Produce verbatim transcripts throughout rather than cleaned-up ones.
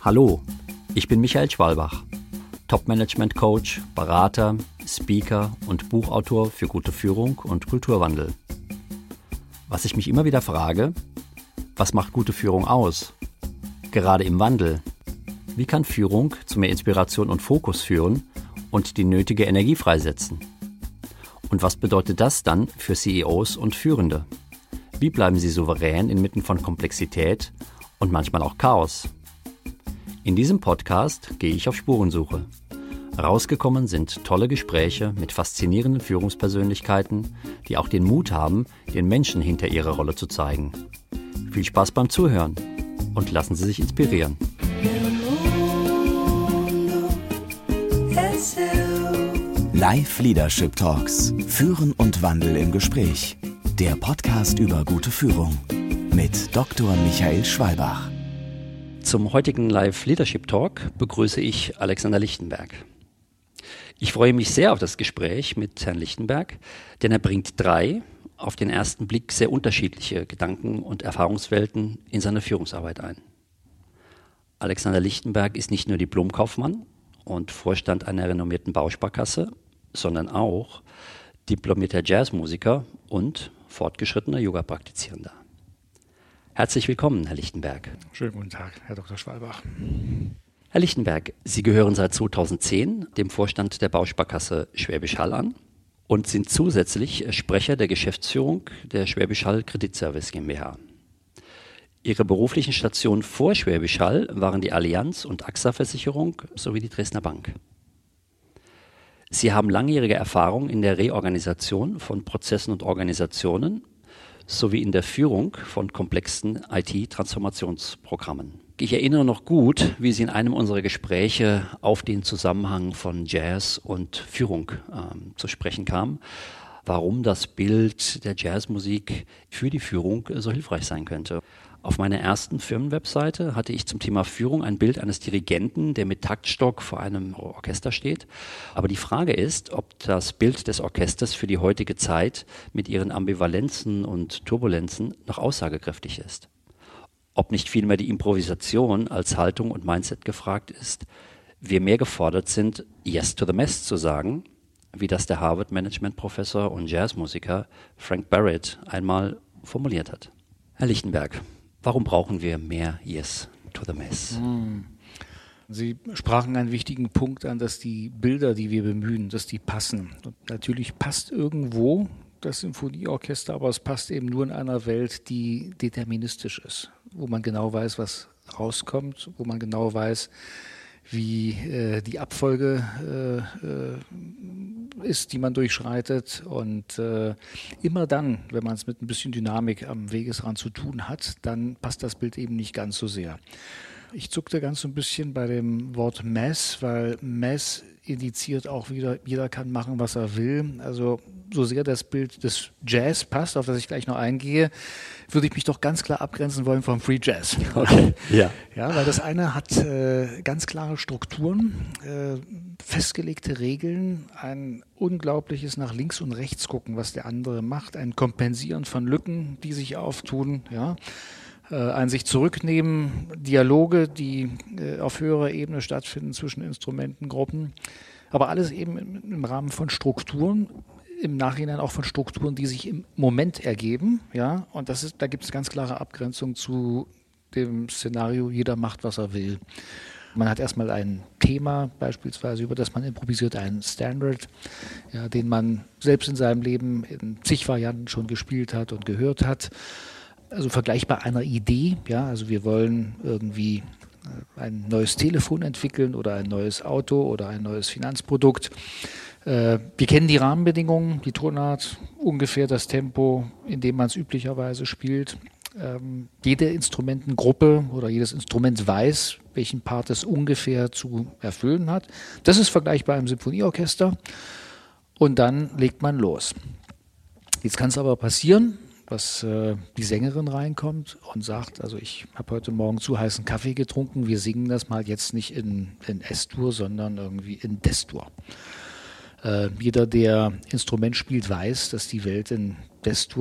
Hallo, ich bin Michael Schwalbach, Top-Management-Coach, Berater, Speaker und Buchautor für gute Führung und Kulturwandel. Was ich mich immer wieder frage, was macht gute Führung aus? Gerade im Wandel. Wie kann Führung zu mehr Inspiration und Fokus führen und die nötige Energie freisetzen? Und was bedeutet das dann für C E Os und Führende? Wie bleiben sie souverän inmitten von Komplexität und manchmal auch Chaos? In diesem Podcast gehe ich auf Spurensuche. Rausgekommen sind tolle Gespräche mit faszinierenden Führungspersönlichkeiten, die auch den Mut haben, den Menschen hinter ihrer Rolle zu zeigen. Viel Spaß beim Zuhören und lassen Sie sich inspirieren. Live Leadership Talks. Führen und Wandel im Gespräch. Der Podcast über gute Führung. Mit Doktor Michael Schwalbach. Zum heutigen Live Leadership Talk begrüße ich Alexander Lichtenberg. Ich freue mich sehr auf das Gespräch mit Herrn Lichtenberg, denn er bringt drei, auf den ersten Blick sehr unterschiedliche Gedanken und Erfahrungswelten in seine Führungsarbeit ein. Alexander Lichtenberg ist nicht nur Diplomkaufmann und Vorstand einer renommierten Bausparkasse, sondern auch diplomierter Jazzmusiker und fortgeschrittener Yoga-Praktizierender. Herzlich willkommen, Herr Lichtenberg. Schönen guten Tag, Herr Doktor Schwalbach. Herr Lichtenberg, Sie gehören seit zweitausendzehn dem Vorstand der Bausparkasse Schwäbisch Hall an und sind zusätzlich Sprecher der Geschäftsführung der Schwäbisch Hall Kreditservice GmbH. Ihre beruflichen Stationen vor Schwäbisch Hall waren die Allianz und A X A-Versicherung sowie die Dresdner Bank. Sie haben langjährige Erfahrung in der Reorganisation von Prozessen und Organisationen sowie in der Führung von komplexen I T-Transformationsprogrammen. Ich erinnere noch gut, wie Sie in einem unserer Gespräche auf den Zusammenhang von Jazz und Führung ähm, zu sprechen kamen, warum das Bild der Jazzmusik für die Führung so hilfreich sein könnte. Auf meiner ersten Firmenwebseite hatte ich zum Thema Führung ein Bild eines Dirigenten, der mit Taktstock vor einem Orchester steht. Aber die Frage ist, ob das Bild des Orchesters für die heutige Zeit mit ihren Ambivalenzen und Turbulenzen noch aussagekräftig ist. Ob nicht vielmehr die Improvisation als Haltung und Mindset gefragt ist, wir mehr gefordert sind, Yes to the Mess zu sagen, wie das der Harvard-Management-Professor und Jazzmusiker Frank Barrett einmal formuliert hat. Herr Lichtenberg, warum brauchen wir mehr Yes to the Mess? Sie sprachen einen wichtigen Punkt an, dass die Bilder, die wir bemühen, dass die passen. Und natürlich passt irgendwo das Symphonieorchester, aber es passt eben nur in einer Welt, die deterministisch ist, wo man genau weiß, was rauskommt, wo man genau weiß, wie äh, die Abfolge äh, äh, ist, die man durchschreitet. Und äh, immer dann, wenn man es mit ein bisschen Dynamik am Wegesrand zu tun hat, dann passt das Bild eben nicht ganz so sehr. Ich zuckte ganz so ein bisschen bei dem Wort Mess, weil Mess indiziert auch wieder, jeder kann machen, was er will. Also so sehr das Bild des Jazz passt, auf das ich gleich noch eingehe, würde ich mich doch ganz klar abgrenzen wollen vom Free Jazz. Okay. Ja. Ja, weil das eine hat äh, ganz klare Strukturen, äh, festgelegte Regeln, ein unglaubliches nach links und rechts gucken, was der andere macht, ein Kompensieren von Lücken, die sich auftun, ja. Ein sich zurücknehmen, Dialoge, die äh, auf höherer Ebene stattfinden zwischen Instrumentengruppen, aber alles eben im, im Rahmen von Strukturen, im Nachhinein auch von Strukturen, die sich im Moment ergeben, ja, und das ist, da gibt es ganz klare Abgrenzung zu dem Szenario, jeder macht, was er will. Man hat erstmal ein Thema, beispielsweise, über das man improvisiert, einen Standard, ja, den man selbst in seinem Leben in zig Varianten schon gespielt hat und gehört hat. Also vergleichbar einer Idee, ja, also wir wollen irgendwie ein neues Telefon entwickeln oder ein neues Auto oder ein neues Finanzprodukt. Wir kennen die Rahmenbedingungen, die Tonart, ungefähr das Tempo, in dem man es üblicherweise spielt. Jede Instrumentengruppe oder jedes Instrument weiß, welchen Part es ungefähr zu erfüllen hat. Das ist vergleichbar im Symphonieorchester und dann legt man los. Jetzt kann es aber passieren, dass äh, die Sängerin reinkommt und sagt, also ich habe heute Morgen zu heißen Kaffee getrunken, wir singen das mal jetzt nicht in, in S-Dur, sondern irgendwie in Des-Dur. Äh, jeder, der Instrument spielt, weiß, dass die Welt in Des-Dur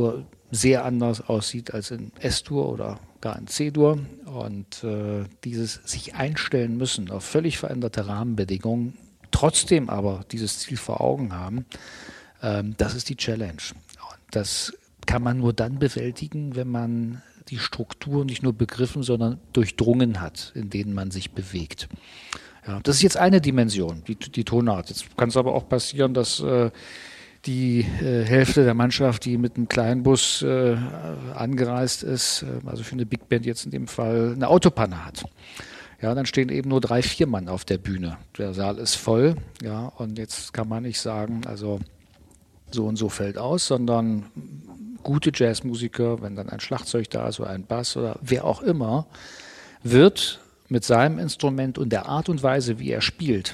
sehr anders aussieht als in S-Dur oder gar in C-Dur. Und äh, dieses sich einstellen müssen auf völlig veränderte Rahmenbedingungen, trotzdem aber dieses Ziel vor Augen haben, ähm, das ist die Challenge. Und das kann man nur dann bewältigen, wenn man die Struktur nicht nur begriffen, sondern durchdrungen hat, in denen man sich bewegt. Ja, das ist jetzt eine Dimension, die, die Tonart. Jetzt kann es aber auch passieren, dass äh, die äh, Hälfte der Mannschaft, die mit einem Kleinbus äh, angereist ist, äh, also für eine Big Band jetzt in dem Fall, eine Autopanne hat. Ja, dann stehen eben nur drei, vier Mann auf der Bühne. Der Saal ist voll, ja, und jetzt kann man nicht sagen, also so und so fällt aus, sondern gute Jazzmusiker, wenn dann ein Schlagzeug da ist oder ein Bass oder wer auch immer, wird mit seinem Instrument und der Art und Weise, wie er spielt,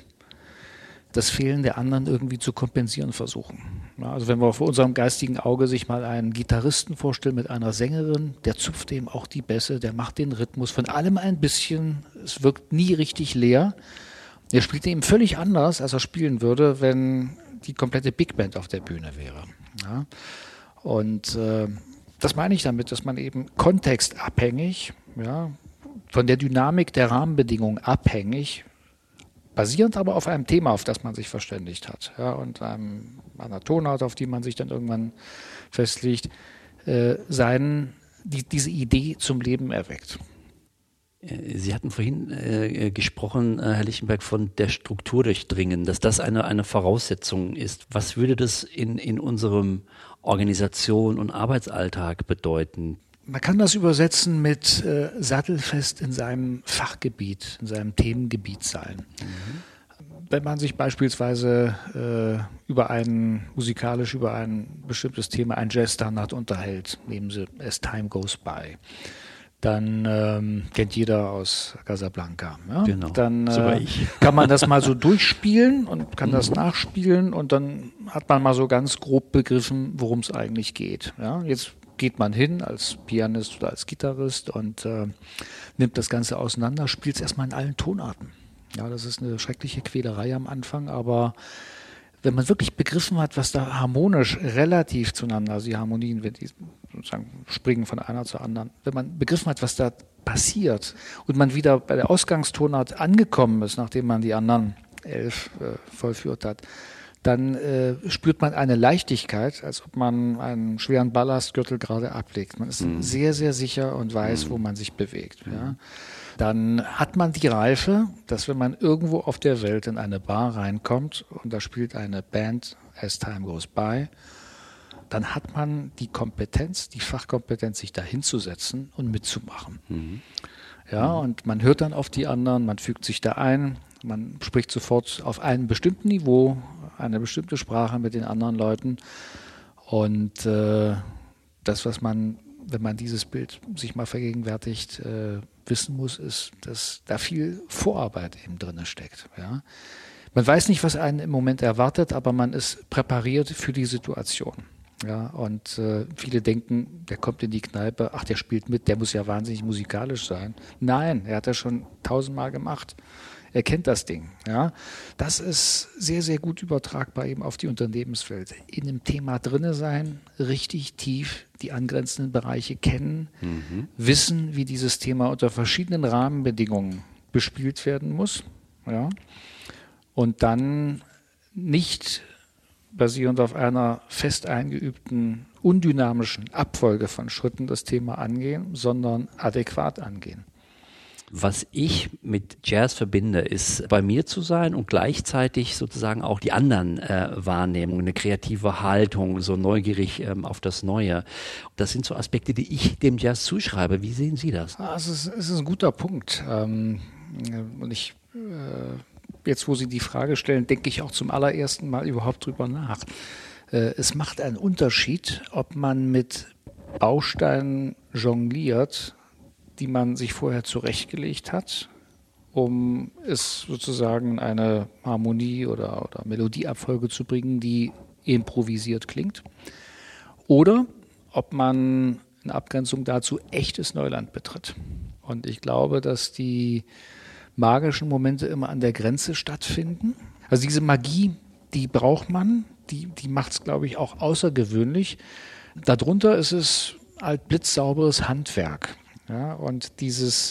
das Fehlen der anderen irgendwie zu kompensieren versuchen. Ja, also wenn wir vor unserem geistigen Auge sich mal einen Gitarristen vorstellen mit einer Sängerin, der zupft eben auch die Bässe, der macht den Rhythmus, von allem ein bisschen, es wirkt nie richtig leer. Er spielt eben völlig anders, als er spielen würde, wenn die komplette Big Band auf der Bühne wäre. Ja, und äh, das meine ich damit, dass man eben kontextabhängig, ja, von der Dynamik der Rahmenbedingungen abhängig, basierend aber auf einem Thema, auf das man sich verständigt hat, ja, und einem, einer Tonart, auf die man sich dann irgendwann festlegt, äh, seinen, die, diese Idee zum Leben erweckt. Sie hatten vorhin äh, gesprochen, äh, Herr Lichtenberg, von der Struktur durchdringen, dass das eine, eine Voraussetzung ist. Was würde das in, in unserem Organisation und Arbeitsalltag bedeuten? Man kann das übersetzen mit äh, sattelfest in seinem Fachgebiet, in seinem Themengebiet sein. Mhm. Wenn man sich beispielsweise äh, über ein, musikalisch über ein bestimmtes Thema, ein Jazzstandard unterhält, nehmen Sie As Time Goes By, dann ähm, kennt jeder aus Casablanca. Ja? Genau, dann äh, kann man das mal so durchspielen und kann das nachspielen und dann hat man mal so ganz grob begriffen, worum es eigentlich geht. Ja? Jetzt geht man hin als Pianist oder als Gitarrist und äh, nimmt das Ganze auseinander, spielt es erstmal in allen Tonarten. Ja, das ist eine schreckliche Quälerei am Anfang, aber wenn man wirklich begriffen hat, was da harmonisch relativ zueinander, also die Harmonien, wenn die sozusagen springen von einer zur anderen, wenn man begriffen hat, was da passiert und man wieder bei der Ausgangstonart angekommen ist, nachdem man die anderen elf äh, vollführt hat, dann äh, spürt man eine Leichtigkeit, als ob man einen schweren Ballastgürtel gerade ablegt. Man ist mhm. sehr, sehr sicher und weiß, mhm. wo man sich bewegt. Mhm. Ja. Dann hat man die Reife, dass wenn man irgendwo auf der Welt in eine Bar reinkommt und da spielt eine Band As Time Goes By, dann hat man die Kompetenz, die Fachkompetenz, sich da hinzusetzen und mitzumachen. Mhm. Ja, und man hört dann auf die anderen, man fügt sich da ein, man spricht sofort auf einem bestimmten Niveau eine bestimmte Sprache mit den anderen Leuten. Und äh, das, was man, wenn man dieses Bild sich mal vergegenwärtigt, äh, wissen muss, ist, dass da viel Vorarbeit eben drin steckt. Ja? Man weiß nicht, was einen im Moment erwartet, aber man ist präpariert für die Situation. Ja? Und äh, viele denken, der kommt in die Kneipe, ach, der spielt mit, der muss ja wahnsinnig musikalisch sein. Nein, er hat das schon tausendmal gemacht. Er kennt das Ding. Ja. Das ist sehr, sehr gut übertragbar eben auf die Unternehmenswelt. In einem Thema drinne sein, richtig tief die angrenzenden Bereiche kennen, mhm. wissen, wie dieses Thema unter verschiedenen Rahmenbedingungen bespielt werden muss. Ja. Und dann nicht basierend auf einer fest eingeübten, undynamischen Abfolge von Schritten das Thema angehen, sondern adäquat angehen. Was ich mit Jazz verbinde, ist bei mir zu sein und gleichzeitig sozusagen auch die anderen äh, Wahrnehmungen, eine kreative Haltung, so neugierig ähm, auf das Neue. Das sind so Aspekte, die ich dem Jazz zuschreibe. Wie sehen Sie das? Ah, es ist, es ist ein guter Punkt. Ähm, und ich, äh, jetzt, wo Sie die Frage stellen, denke ich auch zum allerersten Mal überhaupt drüber nach. Äh, es macht einen Unterschied, ob man mit Bausteinen jongliert, die man sich vorher zurechtgelegt hat, um es sozusagen in eine Harmonie oder, oder Melodieabfolge zu bringen, die improvisiert klingt. Oder ob man in Abgrenzung dazu echtes Neuland betritt. Und ich glaube, dass die magischen Momente immer an der Grenze stattfinden. Also diese Magie, die braucht man, die, die macht es, glaube ich, auch außergewöhnlich, Darunter ist es halt blitzsauberes Handwerk. Ja, und dieses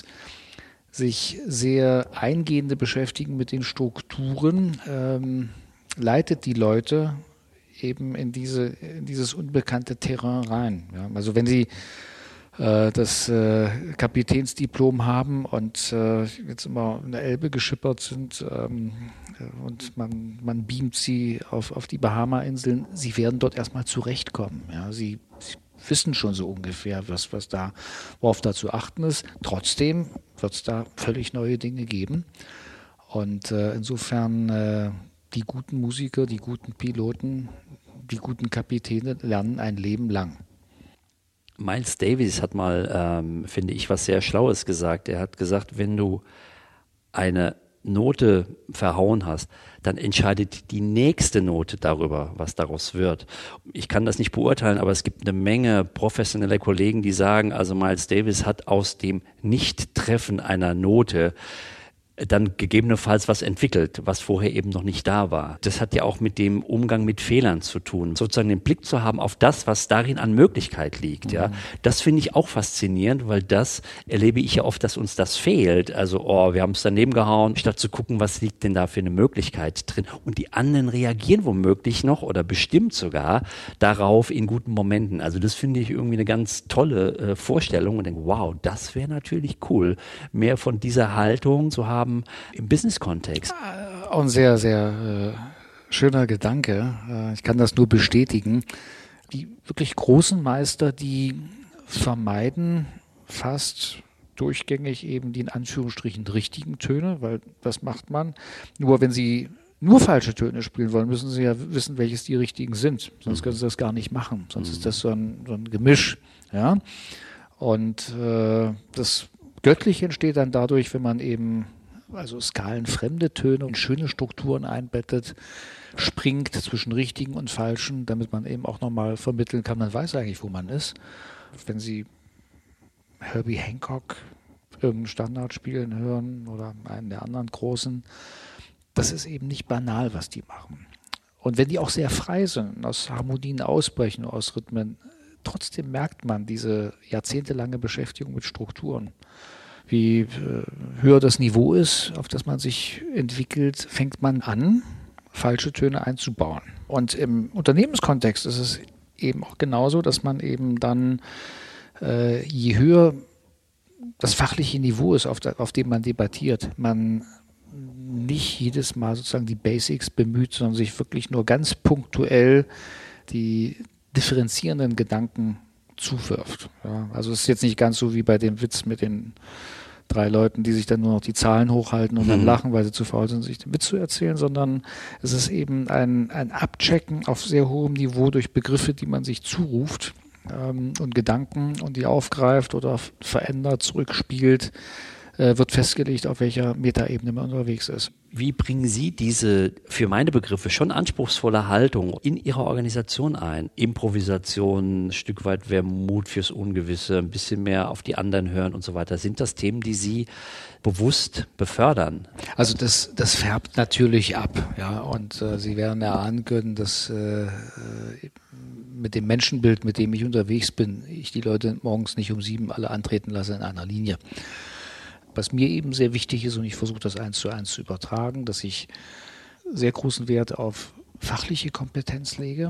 sich sehr eingehende Beschäftigen mit den Strukturen ähm, leitet die Leute eben in, diese, in dieses unbekannte Terrain rein. Ja, also wenn sie äh, das äh, Kapitänsdiplom haben und äh, jetzt immer in der Elbe geschippert sind ähm, und man, man beamt sie auf, auf die Bahama-Inseln, sie werden dort erstmal zurechtkommen. Ja, sie, sie wissen schon so ungefähr, was, was da, worauf da zu achten ist. Trotzdem wird es da völlig neue Dinge geben. Und äh, insofern äh, die guten Musiker, die guten Piloten, die guten Kapitäne lernen ein Leben lang. Miles Davis hat mal, ähm, finde ich, was sehr Schlaues gesagt. Er hat gesagt, wenn du eine Note verhauen hast, dann entscheidet die nächste Note darüber, was daraus wird. Ich kann das nicht beurteilen, aber es gibt eine Menge professioneller Kollegen, die sagen, also Miles Davis hat aus dem Nicht-Treffen einer Note dann gegebenenfalls was entwickelt, was vorher eben noch nicht da war. Das hat ja auch mit dem Umgang mit Fehlern zu tun, sozusagen den Blick zu haben auf das, was darin an Möglichkeit liegt. Ja, das finde ich auch faszinierend, weil das erlebe ich ja oft, dass uns das fehlt. Also, oh, wir haben es daneben gehauen, statt zu gucken, was liegt denn da für eine Möglichkeit drin. Und die anderen reagieren womöglich noch oder bestimmt sogar darauf in guten Momenten. Also das finde ich irgendwie eine ganz tolle äh, Vorstellung und denke, wow, das wäre natürlich cool, mehr von dieser Haltung zu haben im Business-Kontext. Auch ein sehr, sehr äh, schöner Gedanke. Äh, ich kann das nur bestätigen. Die wirklich großen Meister, die vermeiden fast durchgängig eben die in Anführungsstrichen richtigen Töne, weil das macht man. Nur wenn sie nur falsche Töne spielen wollen, müssen sie ja wissen, welches die richtigen sind. Sonst können sie das gar nicht machen. Sonst ist das so ein, so ein Gemisch. Ja? Und äh, das Göttliche entsteht dann dadurch, wenn man eben also skalenfremde Töne und schöne Strukturen einbettet, springt zwischen richtigen und falschen, damit man eben auch nochmal vermitteln kann, man weiß eigentlich, wo man ist. Wenn Sie Herbie Hancock irgendeinen Standard spielen hören oder einen der anderen großen, das ist eben nicht banal, was die machen. Und wenn die auch sehr frei sind, aus Harmonien ausbrechen, aus Rhythmen, trotzdem merkt man diese jahrzehntelange Beschäftigung mit Strukturen. Wie äh, höher das Niveau ist, auf das man sich entwickelt, fängt man an, falsche Töne einzubauen. Und im Unternehmenskontext ist es eben auch genauso, dass man eben dann, äh, je höher das fachliche Niveau ist, auf, der, auf dem man debattiert, man nicht jedes Mal sozusagen die Basics bemüht, sondern sich wirklich nur ganz punktuell die differenzierenden Gedanken zuwirft. Ja, also es ist jetzt nicht ganz so wie bei dem Witz mit den drei Leuten, die sich dann nur noch die Zahlen hochhalten und dann lachen, weil sie zu faul sind, sich den Witz zu erzählen, sondern es ist eben ein, ein Abchecken auf sehr hohem Niveau durch Begriffe, die man sich zuruft ähm, und Gedanken und die aufgreift oder verändert, zurückspielt, äh, wird festgelegt, auf welcher Metaebene man unterwegs ist. Wie bringen Sie diese, für meine Begriffe, schon anspruchsvolle Haltung in Ihrer Organisation ein? Improvisation, ein Stück weit mehr Mut fürs Ungewisse, ein bisschen mehr auf die anderen hören und so weiter. Sind das Themen, die Sie bewusst befördern? Also das, das färbt natürlich ab, ja. Und äh, Sie werden erahnen können, dass äh, mit dem Menschenbild, mit dem ich unterwegs bin, ich die Leute morgens nicht um sieben alle antreten lasse in einer Linie. Was mir eben sehr wichtig ist, und ich versuche das eins zu eins zu übertragen, dass ich sehr großen Wert auf fachliche Kompetenz lege,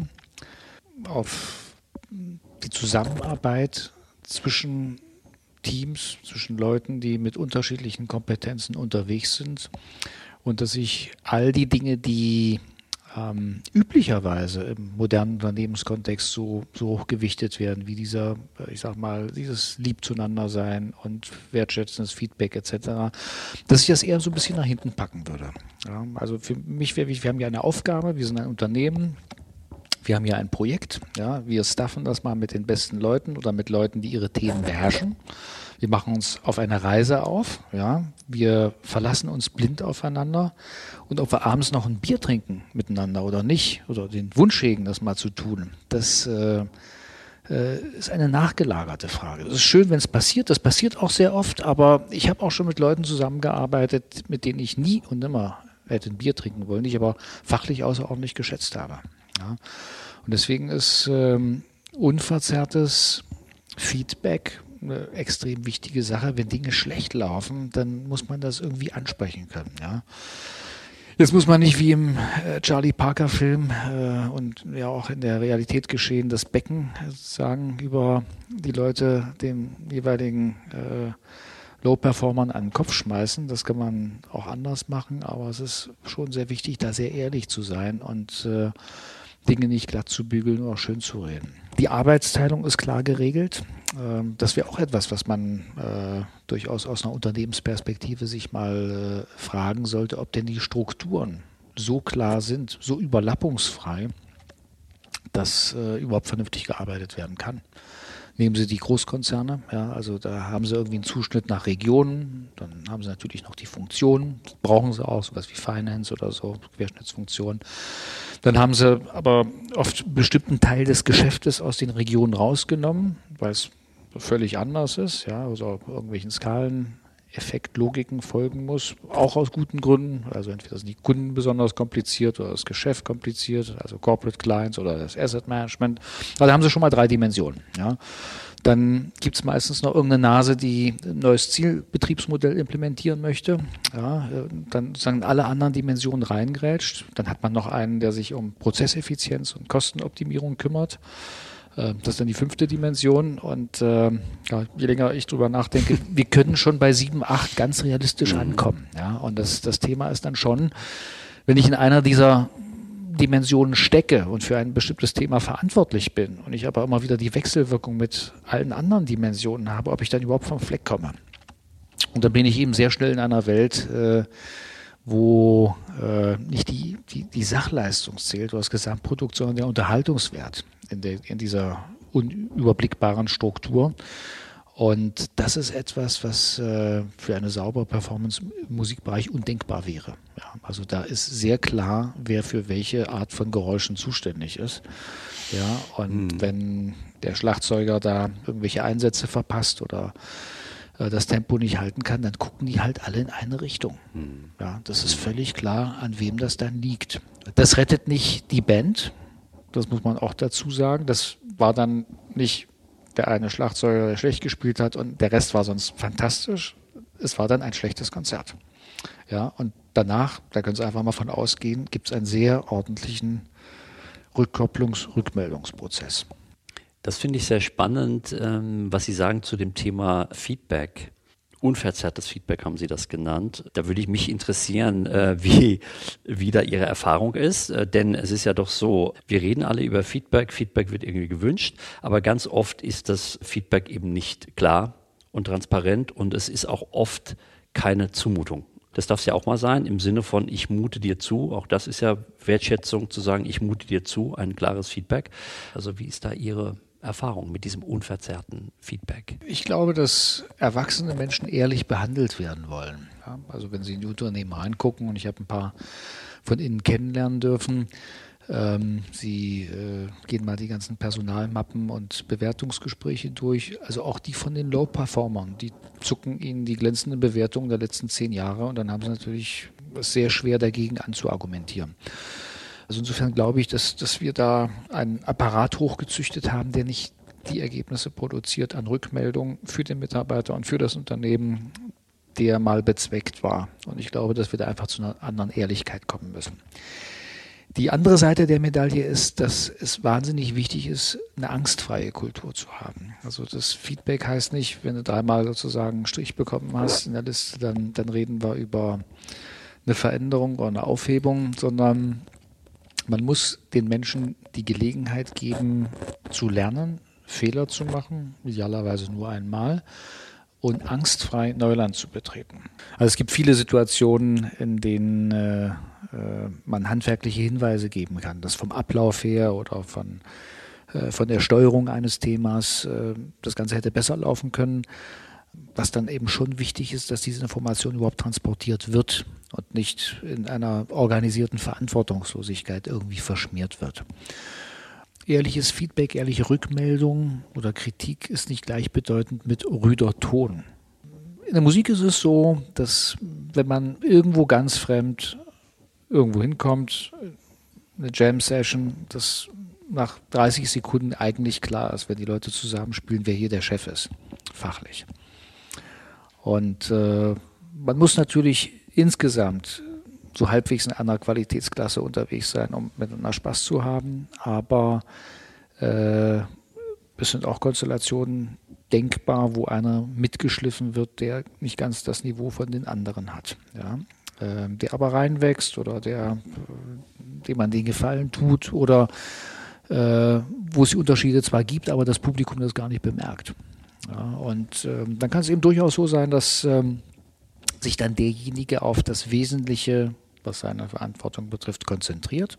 auf die Zusammenarbeit zwischen Teams, zwischen Leuten, die mit unterschiedlichen Kompetenzen unterwegs sind und dass ich all die Dinge, die ähm, üblicherweise im modernen Unternehmenskontext so, so hoch gewichtet werden, wie dieser, ich sag mal, dieses Lieb zueinander sein und wertschätzendes Feedback et cetera, dass ich das eher so ein bisschen nach hinten packen würde. Ja, also für mich wäre wichtig, wir haben ja eine Aufgabe, wir sind ein Unternehmen, wir haben ja ein Projekt, ja, wir staffen das mal mit den besten Leuten oder mit Leuten, die ihre Themen beherrschen. Wir machen uns auf eine Reise auf, ja, wir verlassen uns blind aufeinander und ob wir abends noch ein Bier trinken miteinander oder nicht oder den Wunsch hegen, das mal zu tun, das äh, äh, ist eine nachgelagerte Frage. Es ist schön, wenn es passiert, das passiert auch sehr oft, aber ich habe auch schon mit Leuten zusammengearbeitet, mit denen ich nie und nimmer hätte ein Bier trinken wollen, die ich aber fachlich außerordentlich geschätzt habe. Ja. Und deswegen ist ähm, unverzerrtes Feedback eine extrem wichtige Sache. Wenn Dinge schlecht laufen, dann muss man das irgendwie ansprechen können. Ja. Jetzt muss man nicht wie im äh, Charlie Parker-Film äh, und ja auch in der Realität geschehen, das Becken sagen über die Leute den jeweiligen äh, Low-Performern an den Kopf schmeißen. Das kann man auch anders machen, aber es ist schon sehr wichtig, da sehr ehrlich zu sein und äh, Dinge nicht glatt zu bügeln oder schön zu reden. Die Arbeitsteilung ist klar geregelt. Ähm, das wäre auch etwas, was man äh, durchaus aus einer Unternehmensperspektive sich mal äh, fragen sollte, ob denn die Strukturen so klar sind, so überlappungsfrei, dass äh, überhaupt vernünftig gearbeitet werden kann. Nehmen Sie die Großkonzerne, ja, also da haben Sie irgendwie einen Zuschnitt nach Regionen, dann haben Sie natürlich noch die Funktionen, brauchen Sie auch, sowas wie Finance oder so, Querschnittsfunktionen. Dann haben Sie aber oft einen bestimmten Teil des Geschäftes aus den Regionen rausgenommen, weil es völlig anders ist, ja, also irgendwelchen Skalen, Effektlogiken folgen muss, auch aus guten Gründen. Also entweder sind die Kunden besonders kompliziert oder das Geschäft kompliziert, also Corporate Clients oder das Asset Management. Also da haben Sie schon mal drei Dimensionen. Ja. Dann gibt es meistens noch irgendeine Nase, die ein neues Zielbetriebsmodell implementieren möchte. Ja, dann sagen alle anderen Dimensionen reingrätscht. Dann hat man noch einen, der sich um Prozesseffizienz und Kostenoptimierung kümmert. Das ist dann die fünfte Dimension und äh, ja, je länger ich drüber nachdenke, wir können schon bei sieben, acht ganz realistisch ankommen. Ja? Und das, das Thema ist dann schon, wenn ich in einer dieser Dimensionen stecke und für ein bestimmtes Thema verantwortlich bin und ich aber immer wieder die Wechselwirkung mit allen anderen Dimensionen habe, ob ich dann überhaupt vom Fleck komme. Und dann bin ich eben sehr schnell in einer Welt, äh, wo äh, nicht die, die, die Sachleistung zählt oder das Gesamtprodukt, sondern der Unterhaltungswert in, der, in dieser unüberblickbaren Struktur. Und das ist etwas, was äh, für eine saubere Performance im Musikbereich undenkbar wäre. Ja, also da ist sehr klar, wer für welche Art von Geräuschen zuständig ist. Ja, und hm. wenn der Schlagzeuger da irgendwelche Einsätze verpasst oder das Tempo nicht halten kann, dann gucken die halt alle in eine Richtung. Ja, das ist völlig klar, an wem das dann liegt. Das rettet nicht die Band, das muss man auch dazu sagen. Das war dann nicht der eine Schlagzeuger, der schlecht gespielt hat und der Rest war sonst fantastisch. Es war dann ein schlechtes Konzert. Ja, und danach, da können Sie einfach mal von ausgehen, gibt es einen sehr ordentlichen Rückkopplungs-, Rückmeldungsprozess. Das finde ich sehr spannend, ähm, was Sie sagen zu dem Thema Feedback. Unverzerrtes Feedback haben Sie das genannt. Da würde ich mich interessieren, äh, wie, wie da Ihre Erfahrung ist. Äh, denn es ist ja doch so, wir reden alle über Feedback. Feedback wird irgendwie gewünscht. Aber ganz oft ist das Feedback eben nicht klar und transparent. Und es ist auch oft keine Zumutung. Das darf es ja auch mal sein, im Sinne von, ich mute dir zu. Auch das ist ja Wertschätzung, zu sagen, ich mute dir zu, ein klares Feedback. Also wie ist da Ihre Erfahrung mit diesem unverzerrten Feedback? Ich glaube, dass erwachsene Menschen ehrlich behandelt werden wollen. Ja, also wenn Sie in die Unternehmen reingucken, und ich habe ein paar von Ihnen kennenlernen dürfen, ähm, Sie äh, gehen mal die ganzen Personalmappen und Bewertungsgespräche durch, also auch die von den Low-Performern, die zucken Ihnen die glänzenden Bewertungen der letzten zehn Jahre und dann haben Sie natürlich es sehr schwer dagegen anzuargumentieren. Also insofern glaube ich, dass, dass wir da einen Apparat hochgezüchtet haben, der nicht die Ergebnisse produziert an Rückmeldungen für den Mitarbeiter und für das Unternehmen, der mal bezweckt war. Und ich glaube, dass wir da einfach zu einer anderen Ehrlichkeit kommen müssen. Die andere Seite der Medaille ist, dass es wahnsinnig wichtig ist, eine angstfreie Kultur zu haben. Also das Feedback heißt nicht, wenn du dreimal sozusagen einen Strich bekommen hast in der Liste, dann, dann reden wir über eine Veränderung oder eine Aufhebung, sondern man muss den Menschen die Gelegenheit geben, zu lernen, Fehler zu machen, idealerweise nur einmal, und angstfrei Neuland zu betreten. Also es gibt viele Situationen, in denen äh, man handwerkliche Hinweise geben kann, das vom Ablauf her oder von, äh, von der Steuerung eines Themas, äh, das Ganze hätte besser laufen können. Was dann eben schon wichtig ist, dass diese Information überhaupt transportiert wird und nicht in einer organisierten Verantwortungslosigkeit irgendwie verschmiert wird. Ehrliches Feedback, ehrliche Rückmeldung oder Kritik ist nicht gleichbedeutend mit rüder Ton. In der Musik ist es so, dass wenn man irgendwo ganz fremd irgendwo hinkommt, eine Jam-Session, das nach dreißig Sekunden eigentlich klar ist, wenn die Leute zusammenspielen, wer hier der Chef ist, fachlich. Und äh, man muss natürlich insgesamt so halbwegs in einer Qualitätsklasse unterwegs sein, um miteinander Spaß zu haben. Aber äh, es sind auch Konstellationen denkbar, wo einer mitgeschliffen wird, der nicht ganz das Niveau von den anderen hat. Ja? Äh, der aber reinwächst oder der, dem man den Gefallen tut oder äh, wo es die Unterschiede zwar gibt, aber das Publikum das gar nicht bemerkt. Ja? Und äh, dann kann es eben durchaus so sein, dass ähm, sich dann derjenige auf das Wesentliche, was seine Verantwortung betrifft, konzentriert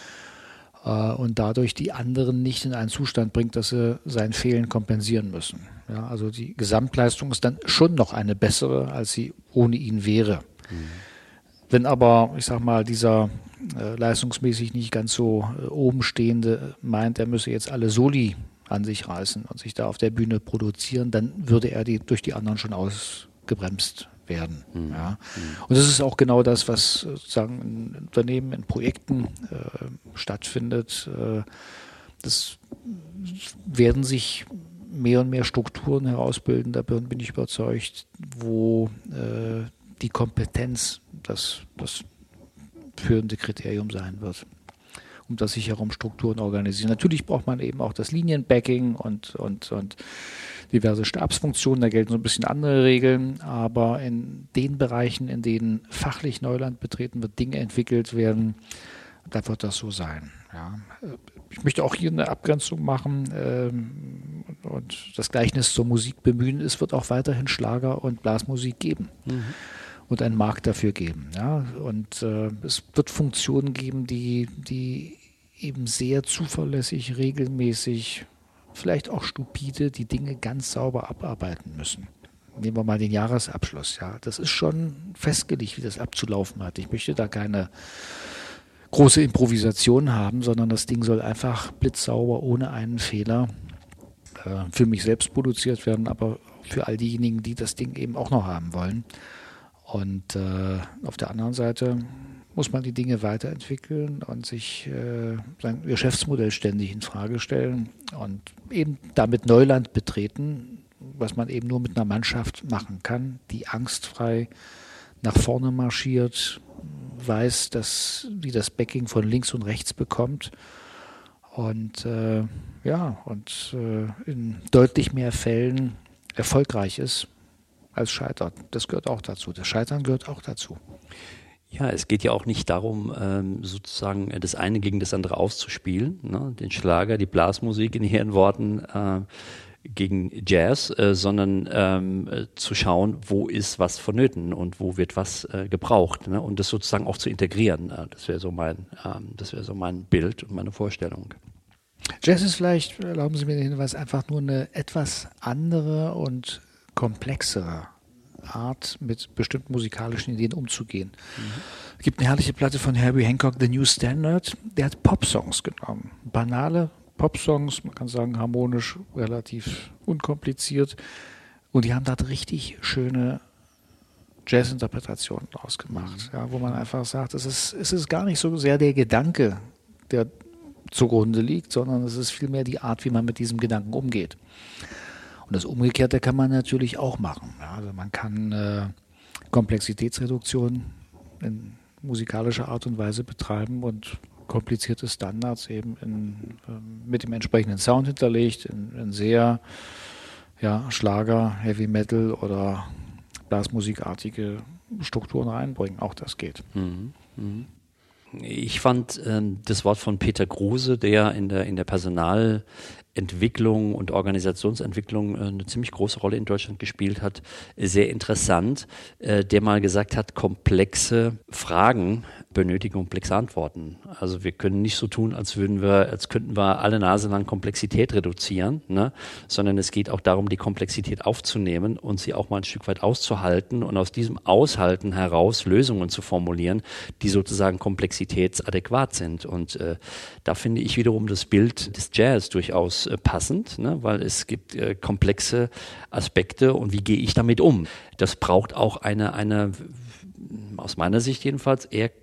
äh, und dadurch die anderen nicht in einen Zustand bringt, dass sie sein Fehlen kompensieren müssen. Ja, also die Gesamtleistung ist dann schon noch eine bessere, als sie ohne ihn wäre. Mhm. Wenn aber, ich sag mal, dieser äh, leistungsmäßig nicht ganz so äh, obenstehende meint, er müsse jetzt alle Soli an sich reißen und sich da auf der Bühne produzieren, dann würde er die durch die anderen schon ausgebremst werden. Mhm. Ja. Und das ist auch genau das, was sozusagen in Unternehmen, in Projekten äh, stattfindet. Äh, das werden sich mehr und mehr Strukturen herausbilden, da bin ich überzeugt, wo äh, die Kompetenz das, das führende Kriterium sein wird, um das sich herum Strukturen organisieren. Natürlich braucht man eben auch das Linienbacking und, und, und diverse Stabsfunktionen, da gelten so ein bisschen andere Regeln, aber in den Bereichen, in denen fachlich Neuland betreten wird, Dinge entwickelt werden, da wird das so sein. Ja. Ich möchte auch hier eine Abgrenzung machen ähm, und das Gleichnis zur Musik bemühen. Es wird auch weiterhin Schlager- und Blasmusik geben mhm. und einen Markt dafür geben. Ja. Und äh, es wird Funktionen geben, die, die eben sehr zuverlässig, regelmäßig, vielleicht auch stupide, die Dinge ganz sauber abarbeiten müssen. Nehmen wir mal den Jahresabschluss. Ja, das ist schon festgelegt, wie das abzulaufen hat. Ich möchte da keine große Improvisation haben, sondern das Ding soll einfach blitzsauber, ohne einen Fehler äh, für mich selbst produziert werden, aber für all diejenigen, die das Ding eben auch noch haben wollen. Und äh, auf der anderen Seite muss man die Dinge weiterentwickeln und sich äh, sein Geschäftsmodell ständig in Frage stellen und eben damit Neuland betreten, was man eben nur mit einer Mannschaft machen kann, die angstfrei nach vorne marschiert, weiß, dass die das Backing von links und rechts bekommt und äh, ja und äh, in deutlich mehr Fällen erfolgreich ist als scheitert. Das gehört auch dazu. Das Scheitern gehört auch dazu. Ja, es geht ja auch nicht darum, sozusagen das eine gegen das andere auszuspielen, ne? Den Schlager, die Blasmusik in ihren Worten äh, gegen Jazz, äh, sondern ähm, zu schauen, wo ist was vonnöten und wo wird was äh, gebraucht, ne? Und das sozusagen auch zu integrieren. Äh, das wäre so mein, ähm, das wäre so mein Bild und meine Vorstellung. Jazz ist vielleicht, erlauben Sie mir den Hinweis, einfach nur eine etwas andere und komplexere Art, mit bestimmten musikalischen Ideen umzugehen. Mhm. Es gibt eine herrliche Platte von Herbie Hancock, The New Standard, der hat Pop-Songs genommen. Banale Pop-Songs, man kann sagen harmonisch, relativ unkompliziert. Und die haben da richtig schöne Jazz-Interpretationen draus gemacht, mhm. ja, wo man einfach sagt, es ist, es ist gar nicht so sehr der Gedanke, der zugrunde liegt, sondern es ist vielmehr die Art, wie man mit diesem Gedanken umgeht. Und das Umgekehrte kann man natürlich auch machen. Ja, also man kann äh, Komplexitätsreduktion in musikalischer Art und Weise betreiben und komplizierte Standards eben in, äh, mit dem entsprechenden Sound hinterlegt, in, in sehr ja, Schlager, Heavy Metal oder Blasmusikartige Strukturen reinbringen. Auch das geht. Mhm. Mhm. Ich fand äh, das Wort von Peter Kruse, der in der, in der Personalentwicklung und Organisationsentwicklung äh, eine ziemlich große Rolle in Deutschland gespielt hat, sehr interessant, äh, der mal gesagt hat, komplexe Fragen benötigen komplexe Antworten. Also wir können nicht so tun, als würden wir, als könnten wir alle Nase lang Komplexität reduzieren, ne? Sondern es geht auch darum, die Komplexität aufzunehmen und sie auch mal ein Stück weit auszuhalten und aus diesem Aushalten heraus Lösungen zu formulieren, die sozusagen komplexitätsadäquat sind. Und äh, da finde ich wiederum das Bild des Jazz durchaus äh, passend, ne? Weil es gibt äh, komplexe Aspekte und wie gehe ich damit um? Das braucht auch eine, eine aus meiner Sicht jedenfalls eher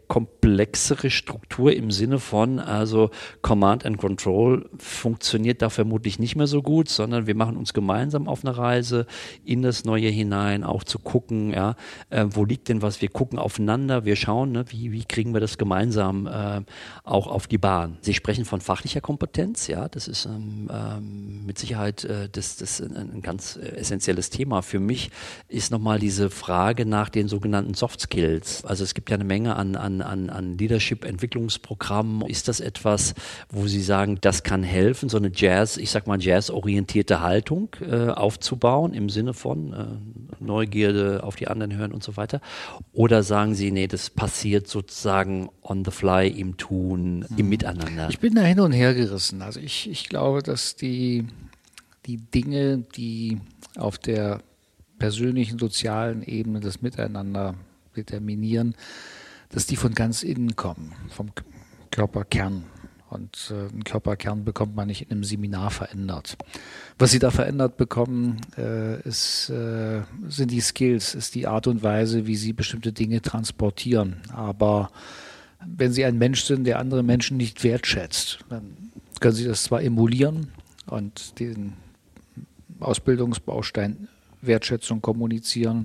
komplexere Struktur im Sinne von, also Command and Control funktioniert da vermutlich nicht mehr so gut, sondern wir machen uns gemeinsam auf eine Reise in das Neue hinein, auch zu gucken, ja, äh, wo liegt denn was, wir gucken aufeinander, wir schauen, ne, wie, wie kriegen wir das gemeinsam äh, auch auf die Bahn. Sie sprechen von fachlicher Kompetenz, ja, das ist ähm, ähm, mit Sicherheit äh, das, das ein, ein ganz äh, essentielles Thema. Für mich ist nochmal diese Frage nach den sogenannten Soft Skills. Also es gibt ja eine Menge an, an, an, an Leadership-Entwicklungsprogrammen. Ist das etwas, wo Sie sagen, das kann helfen, so eine Jazz, ich sag mal Jazz-orientierte Haltung äh, aufzubauen im Sinne von äh, Neugierde, auf die anderen hören und so weiter? Oder sagen Sie, nee, das passiert sozusagen on the fly im Tun, im Miteinander? Ich bin da hin und her gerissen. Also ich, ich glaube, dass die, die Dinge, die auf der persönlichen, sozialen Ebene das Miteinander determinieren, dass die von ganz innen kommen, vom Körperkern. Und äh, einen Körperkern bekommt man nicht in einem Seminar verändert. Was Sie da verändert bekommen, äh, ist, äh, sind die Skills, ist die Art und Weise, wie Sie bestimmte Dinge transportieren. Aber wenn Sie ein Mensch sind, der andere Menschen nicht wertschätzt, dann können Sie das zwar emulieren und den Ausbildungsbaustein Wertschätzung kommunizieren,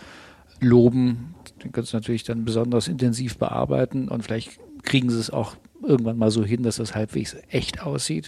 loben, den können Sie natürlich dann besonders intensiv bearbeiten und vielleicht kriegen Sie es auch irgendwann mal so hin, dass das halbwegs echt aussieht.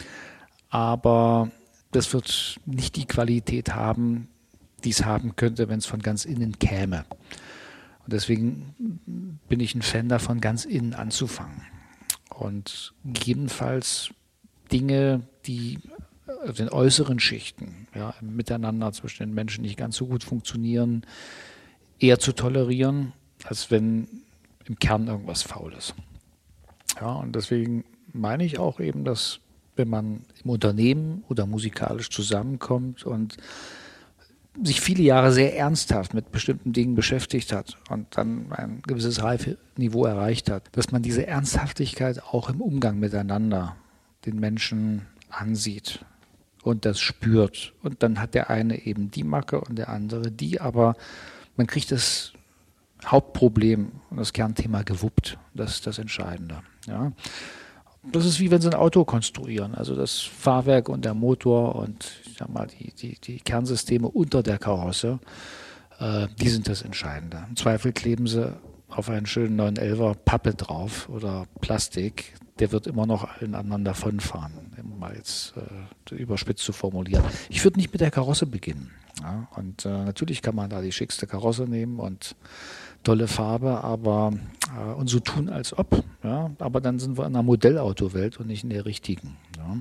Aber das wird nicht die Qualität haben, die es haben könnte, wenn es von ganz innen käme. Und deswegen bin ich ein Fan davon, ganz innen anzufangen. Und gegebenenfalls Dinge, die auf den äußeren Schichten, ja, im Miteinander zwischen den Menschen nicht ganz so gut funktionieren, eher zu tolerieren, als wenn im Kern irgendwas faul ist. Ja, und deswegen meine ich auch eben, dass wenn man im Unternehmen oder musikalisch zusammenkommt und sich viele Jahre sehr ernsthaft mit bestimmten Dingen beschäftigt hat und dann ein gewisses Reifeniveau erreicht hat, dass man diese Ernsthaftigkeit auch im Umgang miteinander den Menschen ansieht und das spürt. Und dann hat der eine eben die Macke und der andere die, aber man kriegt das Hauptproblem und das Kernthema gewuppt. Das ist das Entscheidende. Ja. Das ist wie wenn Sie ein Auto konstruieren, also das Fahrwerk und der Motor und ich sag mal, die, die, die Kernsysteme unter der Karosse, äh, die sind das Entscheidende. Im Zweifel kleben Sie auf einen schönen neun elfer Pappe drauf oder Plastik, der wird immer noch allen anderen davonfahren, um mal jetzt äh, überspitzt zu formulieren. Ich würde nicht mit der Karosse beginnen. Ja? Und äh, natürlich kann man da die schickste Karosse nehmen und tolle Farbe, aber äh, und so tun, als ob. Ja? Aber dann sind wir in einer Modellautowelt und nicht in der richtigen. Ja?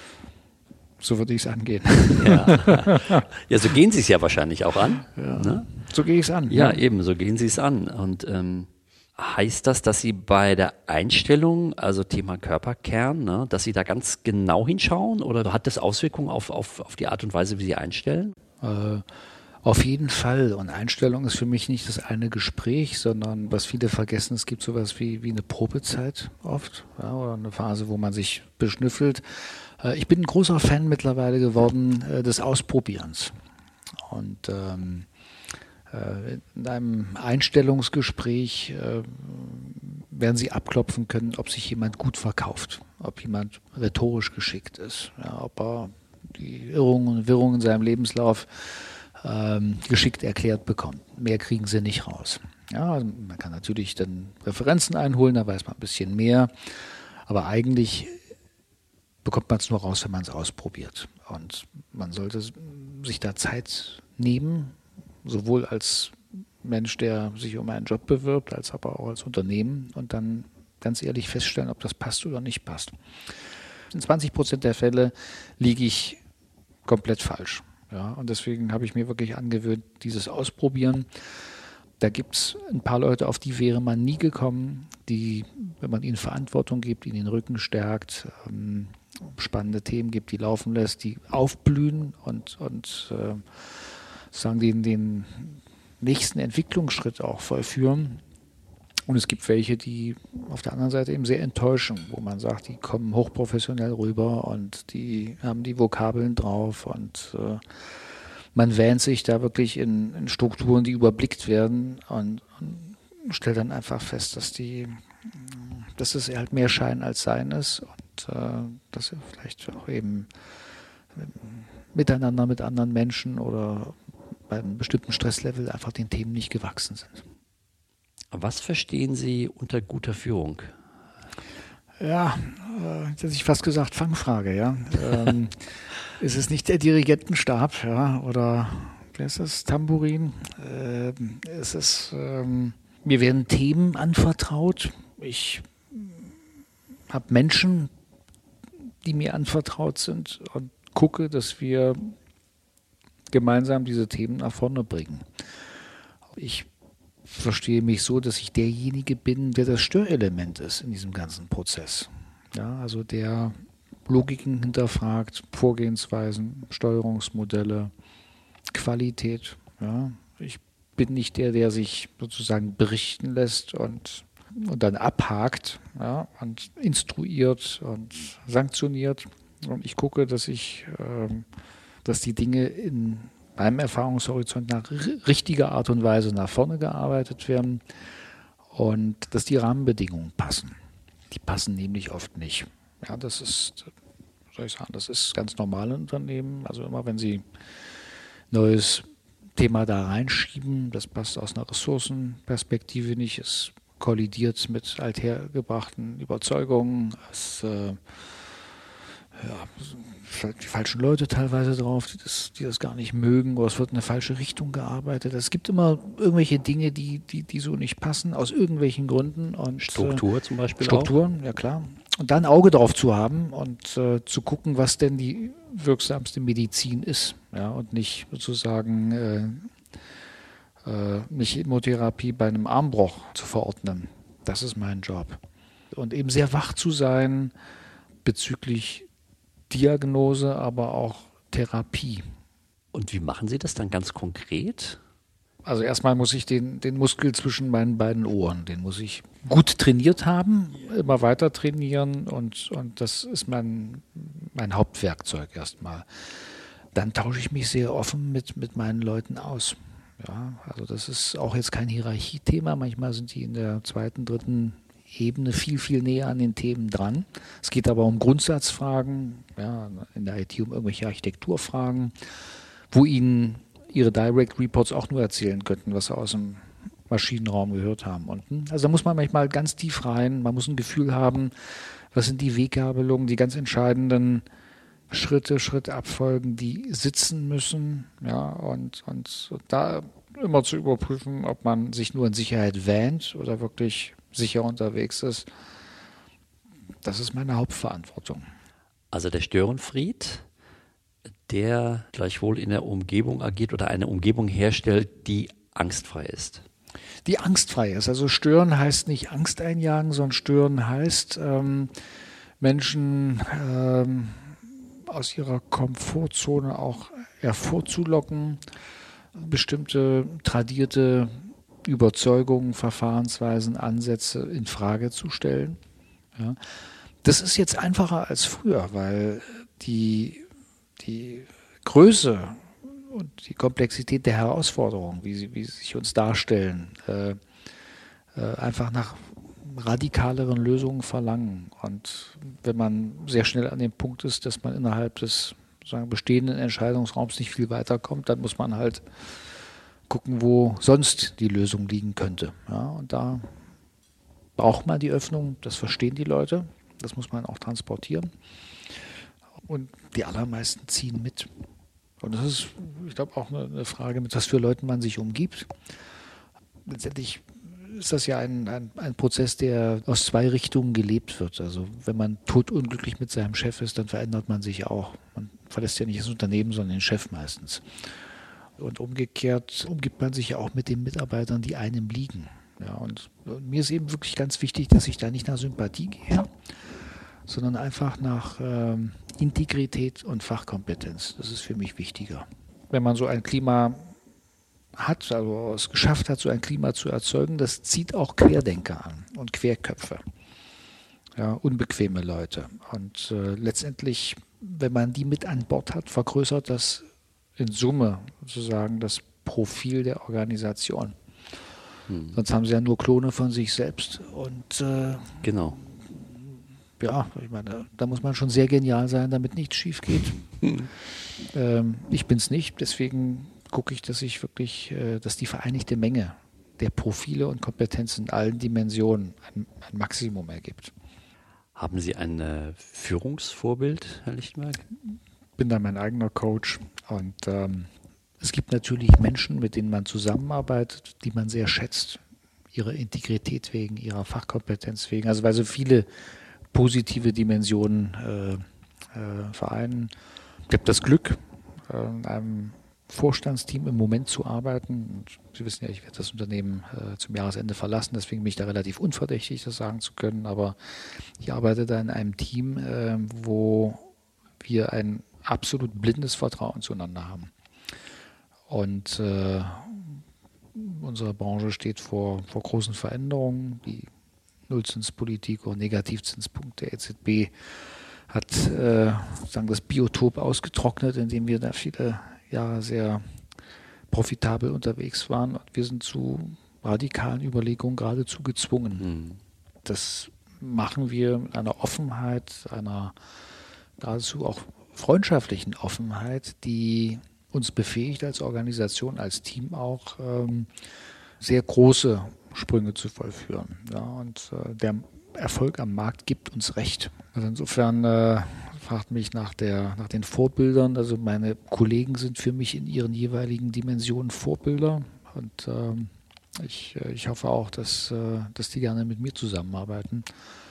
So würde ich es angehen. Ja. Ja, so gehen Sie es ja wahrscheinlich auch an. Ja. Ne? So gehe ich es an. Ja, ja, eben, so gehen Sie es an. Und ähm, heißt das, dass Sie bei der Einstellung, also Thema Körperkern, ne, dass Sie da ganz genau hinschauen oder hat das Auswirkungen auf, auf, auf die Art und Weise, wie Sie einstellen? Äh, Auf jeden Fall. Und Einstellung ist für mich nicht das eine Gespräch, sondern was viele vergessen, es gibt sowas wie, wie eine Probezeit oft, ja, oder eine Phase, wo man sich beschnüffelt. Äh, ich bin ein großer Fan mittlerweile geworden äh, des Ausprobierens. Und ähm, äh, in einem Einstellungsgespräch äh, werden Sie abklopfen können, ob sich jemand gut verkauft, ob jemand rhetorisch geschickt ist, ja, ob er die Irrungen und Wirrungen in seinem Lebenslauf Ähm, geschickt erklärt bekommt. Mehr kriegen sie nicht raus. Ja, also man kann natürlich dann Referenzen einholen, da weiß man ein bisschen mehr, aber eigentlich bekommt man es nur raus, wenn man es ausprobiert. Und man sollte sich da Zeit nehmen, sowohl als Mensch, der sich um einen Job bewirbt, als aber auch als Unternehmen und dann ganz ehrlich feststellen, ob das passt oder nicht passt. In zwanzig Prozent der Fälle liege ich komplett falsch. Ja, und deswegen habe ich mir wirklich angewöhnt, dieses Ausprobieren. Da gibt es ein paar Leute, auf die wäre man nie gekommen, die, wenn man ihnen Verantwortung gibt, ihnen den Rücken stärkt, ähm, spannende Themen gibt, die laufen lässt, die aufblühen und, und äh, sagen, den, den nächsten Entwicklungsschritt auch vollführen. Und es gibt welche, die auf der anderen Seite eben sehr enttäuschen, wo man sagt, die kommen hochprofessionell rüber und die haben die Vokabeln drauf und äh, man wähnt sich da wirklich in, in Strukturen, die überblickt werden und, und stelle dann einfach fest, dass die, dass es halt mehr Schein als Sein ist und äh, dass wir vielleicht auch eben miteinander mit anderen Menschen oder bei einem bestimmten Stresslevel einfach den Themen nicht gewachsen sind. Was verstehen Sie unter guter Führung? Ja, äh, jetzt hätte ich fast gesagt, Fangfrage, ja. ähm, ist es nicht der Dirigentenstab, ja, oder wer ist das, Tambourin? Äh, es ist, ähm, mir werden Themen anvertraut. Ich habe Menschen, die mir anvertraut sind und gucke, dass wir gemeinsam diese Themen nach vorne bringen. Ich verstehe mich so, dass ich derjenige bin, der das Störelement ist in diesem ganzen Prozess. Ja, also der Logiken hinterfragt, Vorgehensweisen, Steuerungsmodelle, Qualität. Ja. Ich bin nicht der, der sich sozusagen berichten lässt und, und dann abhakt, ja, und instruiert und sanktioniert. Und ich gucke, dass ich, ähm, dass die Dinge in meinem Erfahrungshorizont nach richtiger Art und Weise nach vorne gearbeitet werden und dass die Rahmenbedingungen passen. Die passen nämlich oft nicht. Ja, das ist, soll ich sagen, das ist ganz normal in Unternehmen. Also immer, wenn Sie neues Thema da reinschieben, das passt aus einer Ressourcenperspektive nicht, es kollidiert mit althergebrachten Überzeugungen, es äh, ja, die falschen Leute teilweise drauf, die das, die das gar nicht mögen, oder es wird in eine falsche Richtung gearbeitet. Es gibt immer irgendwelche Dinge, die, die, die so nicht passen, aus irgendwelchen Gründen. Und, Struktur äh, zum Beispiel Strukturen, auch? Ja klar. Und dann ein Auge drauf zu haben und äh, zu gucken, was denn die wirksamste Medizin ist. Ja, und nicht sozusagen äh, äh, nicht Chemotherapie bei einem Armbruch zu verordnen. Das ist mein Job. Und eben sehr wach zu sein bezüglich Diagnose, aber auch Therapie. Und wie machen Sie das dann ganz konkret? Also erstmal muss ich den, den Muskel zwischen meinen beiden Ohren, den muss ich gut trainiert haben, immer weiter trainieren und, und das ist mein, mein Hauptwerkzeug erstmal. Dann tausche ich mich sehr offen mit, mit meinen Leuten aus. Ja, also das ist auch jetzt kein Hierarchiethema, manchmal sind die in der zweiten, dritten Ebene viel, viel näher an den Themen dran. Es geht aber um Grundsatzfragen, ja, in der I T um irgendwelche Architekturfragen, wo Ihnen Ihre Direct Reports auch nur erzählen könnten, was Sie aus dem Maschinenraum gehört haben. Und, also da muss man manchmal ganz tief rein, man muss ein Gefühl haben, was sind die Weggabelungen, die ganz entscheidenden Schritte, Schrittabfolgen, die sitzen müssen, ja, und, und, und da immer zu überprüfen, ob man sich nur in Sicherheit wähnt oder wirklich sicher unterwegs ist. Das ist meine Hauptverantwortung. Also der Störenfried, der gleichwohl in der Umgebung agiert oder eine Umgebung herstellt, die angstfrei ist. Die angstfrei ist. Also stören heißt nicht Angst einjagen, sondern stören heißt ähm, Menschen ähm, aus ihrer Komfortzone auch hervorzulocken, bestimmte tradierte Überzeugungen, Verfahrensweisen, Ansätze in Frage zu stellen. Ja. Das ist jetzt einfacher als früher, weil die, die Größe und die Komplexität der Herausforderungen, wie sie, wie sie sich uns darstellen, äh, äh, einfach nach radikaleren Lösungen verlangen. Und wenn man sehr schnell an dem Punkt ist, dass man innerhalb des sagen, bestehenden Entscheidungsraums nicht viel weiterkommt, dann muss man halt gucken, wo sonst die Lösung liegen könnte. Ja, und da braucht man die Öffnung, das verstehen die Leute, das muss man auch transportieren. Und die allermeisten ziehen mit. Und das ist, ich glaube, auch eine, eine Frage, mit was für Leuten man sich umgibt. Letztendlich ist das ja ein, ein, ein Prozess, der aus zwei Richtungen gelebt wird. Also wenn man todunglücklich mit seinem Chef ist, dann verändert man sich auch. Man verlässt ja nicht das Unternehmen, sondern den Chef meistens. Und umgekehrt umgibt man sich ja auch mit den Mitarbeitern, die einem liegen. Ja, und mir ist eben wirklich ganz wichtig, dass ich da nicht nach Sympathie gehe, sondern einfach nach ähm, Integrität und Fachkompetenz. Das ist für mich wichtiger. Wenn man so ein Klima hat, also es geschafft hat, so ein Klima zu erzeugen, das zieht auch Querdenker an und Querköpfe. Ja, unbequeme Leute. Und äh, letztendlich, wenn man die mit an Bord hat, vergrößert das in Summe sozusagen das Profil der Organisation. Hm. Sonst haben sie ja nur Klone von sich selbst. Und äh, genau. Ja, ich meine, da muss man schon sehr genial sein, damit nichts schief geht. Hm. Ähm, ich bin es nicht, deswegen gucke ich, dass ich wirklich, äh, dass die vereinigte Menge der Profile und Kompetenzen in allen Dimensionen ein, ein Maximum ergibt. Haben Sie ein äh, Führungsvorbild, Herr Lichtenberg? Ich bin da mein eigener Coach und ähm, es gibt natürlich Menschen, mit denen man zusammenarbeitet, die man sehr schätzt, ihrer Integrität wegen, ihrer Fachkompetenz wegen, also weil so viele positive Dimensionen äh, äh, vereinen. Ich habe das Glück, äh, in einem Vorstandsteam im Moment zu arbeiten. Und Sie wissen ja, ich werde das Unternehmen äh, zum Jahresende verlassen, deswegen bin ich da relativ unverdächtig, das sagen zu können. Aber ich arbeite da in einem Team, äh, wo wir ein absolut blindes Vertrauen zueinander haben. Und äh, unsere Branche steht vor, vor großen Veränderungen. Die Nullzinspolitik oder Negativzinspunkt der E Z B hat äh, sagen das Biotop ausgetrocknet, in dem wir da viele Jahre sehr profitabel unterwegs waren. Und wir sind zu radikalen Überlegungen geradezu gezwungen. Mhm. Das machen wir mit einer Offenheit, einer geradezu auch freundschaftlichen Offenheit, die uns befähigt als Organisation, als Team auch ähm, sehr große Sprünge zu vollführen. Ja, und äh, der Erfolg am Markt gibt uns recht. Also insofern äh, fragt mich nach, der, nach den Vorbildern. Also meine Kollegen sind für mich in ihren jeweiligen Dimensionen Vorbilder. Und ähm, ich, ich hoffe auch, dass, äh, dass die gerne mit mir zusammenarbeiten.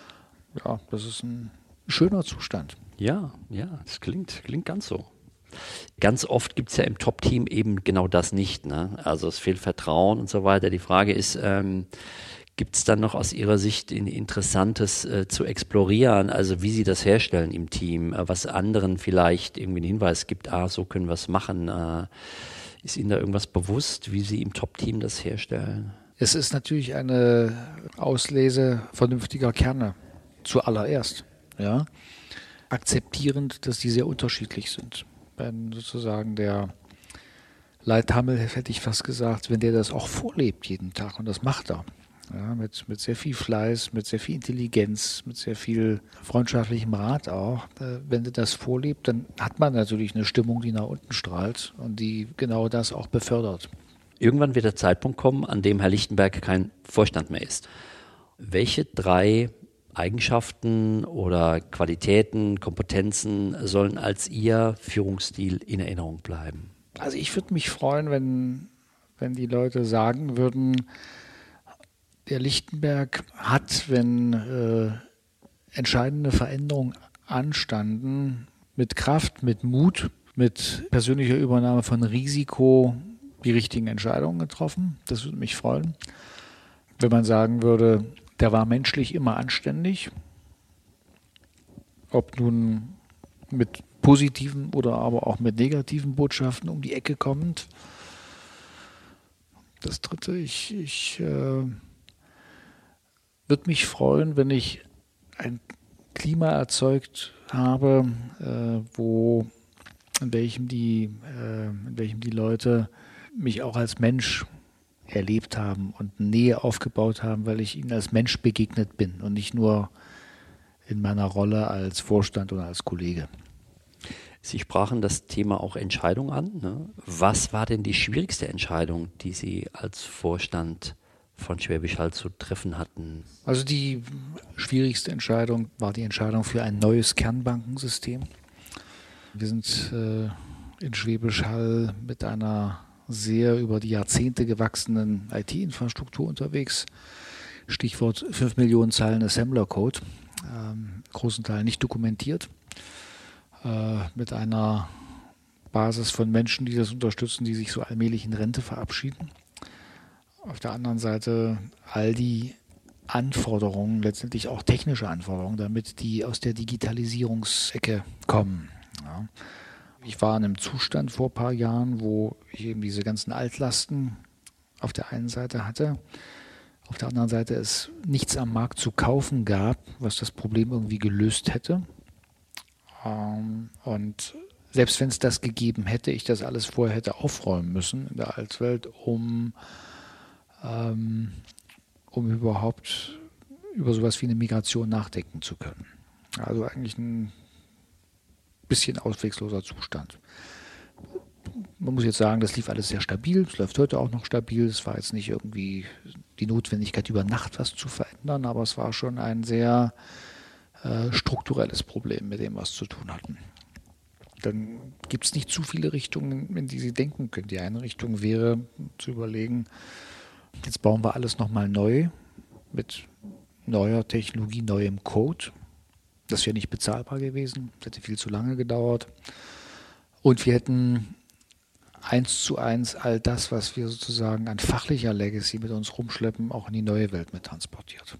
Ja, das ist ein schöner Zustand. Ja, ja, das klingt, klingt ganz so. Ganz oft gibt es ja im Top-Team eben genau das nicht, ne? Also es fehlt Vertrauen und so weiter. Die Frage ist, ähm, gibt es dann noch aus Ihrer Sicht Interessantes äh, zu explorieren, also wie Sie das herstellen im Team, äh, was anderen vielleicht irgendwie einen Hinweis gibt, ah, so können wir es machen. Äh, ist Ihnen da irgendwas bewusst, wie Sie im Top-Team das herstellen? Es ist natürlich eine Auslese vernünftiger Kerne zuallererst, ja, akzeptierend, dass die sehr unterschiedlich sind. Wenn sozusagen der Leithammel, hätte ich fast gesagt, wenn der das auch vorlebt jeden Tag, und das macht er, ja, mit, mit sehr viel Fleiß, mit sehr viel Intelligenz, mit sehr viel freundschaftlichem Rat auch, äh, wenn der das vorlebt, dann hat man natürlich eine Stimmung, die nach unten strahlt und die genau das auch befördert. Irgendwann wird der Zeitpunkt kommen, an dem Herr Lichtenberg kein Vorstand mehr ist. Welche drei Eigenschaften oder Qualitäten, Kompetenzen sollen als Ihr Führungsstil in Erinnerung bleiben? Also ich würde mich freuen, wenn, wenn die Leute sagen würden, der Lichtenberg hat, wenn äh, entscheidende Veränderungen anstanden, mit Kraft, mit Mut, mit persönlicher Übernahme von Risiko die richtigen Entscheidungen getroffen. Das würde mich freuen. Wenn man sagen würde, der war menschlich immer anständig, ob nun mit positiven oder aber auch mit negativen Botschaften um die Ecke kommend. Das Dritte, ich, ich äh, würde mich freuen, wenn ich ein Klima erzeugt habe, äh, wo in welchem die, äh, in welchem die Leute mich auch als Mensch erlebt haben und Nähe aufgebaut haben, weil ich ihnen als Mensch begegnet bin und nicht nur in meiner Rolle als Vorstand oder als Kollege. Sie sprachen das Thema auch Entscheidung an, ne? Was war denn die schwierigste Entscheidung, die Sie als Vorstand von Schwäbisch Hall zu treffen hatten? Also die schwierigste Entscheidung war die Entscheidung für ein neues Kernbankensystem. Wir sind äh, in Schwäbisch Hall mit einer sehr über die Jahrzehnte gewachsenen I T-Infrastruktur unterwegs. Stichwort fünf Millionen Zeilen Assembler-Code, ähm, großen Teil nicht dokumentiert, äh, mit einer Basis von Menschen, die das unterstützen, die sich so allmählich in Rente verabschieden. Auf der anderen Seite all die Anforderungen, letztendlich auch technische Anforderungen, damit die aus der Digitalisierungsecke kommen. Ja. Ich war in einem Zustand vor ein paar Jahren, wo ich eben diese ganzen Altlasten auf der einen Seite hatte, auf der anderen Seite es nichts am Markt zu kaufen gab, was das Problem irgendwie gelöst hätte. Und selbst wenn es das gegeben hätte, ich das alles vorher hätte aufräumen müssen in der Altwelt, um ähm, um überhaupt über sowas wie eine Migration nachdenken zu können. Also eigentlich ein bisschen auswegloser Zustand. Man muss jetzt sagen, das lief alles sehr stabil, es läuft heute auch noch stabil. Es war jetzt nicht irgendwie die Notwendigkeit, über Nacht was zu verändern, aber es war schon ein sehr äh, strukturelles Problem, mit dem wir es zu tun hatten. Dann gibt es nicht zu viele Richtungen, in die Sie denken können. Die eine Richtung wäre, zu überlegen, jetzt bauen wir alles nochmal neu, mit neuer Technologie, neuem Code. Das wäre nicht bezahlbar gewesen, das hätte viel zu lange gedauert. Und wir hätten eins zu eins all das, was wir sozusagen an fachlicher Legacy mit uns rumschleppen, auch in die neue Welt mit transportiert.